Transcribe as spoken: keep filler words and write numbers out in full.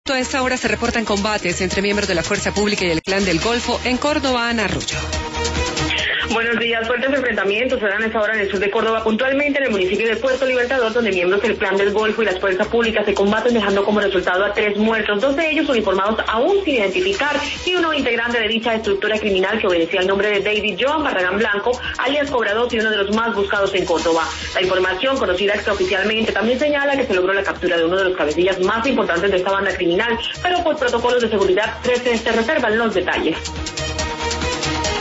A esta hora se reportan combates entre miembros de la Fuerza Pública y el Clan del Golfo en Córdoba, Ana Arroyo. Buenos días. Fuertes enfrentamientos se dan a esta hora en el sur de Córdoba, puntualmente en el municipio de Puerto Libertador, donde miembros del Clan del Golfo y las fuerzas públicas se combaten, dejando como resultado a tres muertos, dos de ellos uniformados aún sin identificar, y uno integrante de dicha estructura criminal que obedecía al nombre de David Joan Barragán Blanco, alias Cobrador, y uno de los más buscados en Córdoba. La información, conocida extraoficialmente, también señala que se logró la captura de uno de los cabecillas más importantes de esta banda criminal, pero por protocolos de seguridad se reservan los detalles.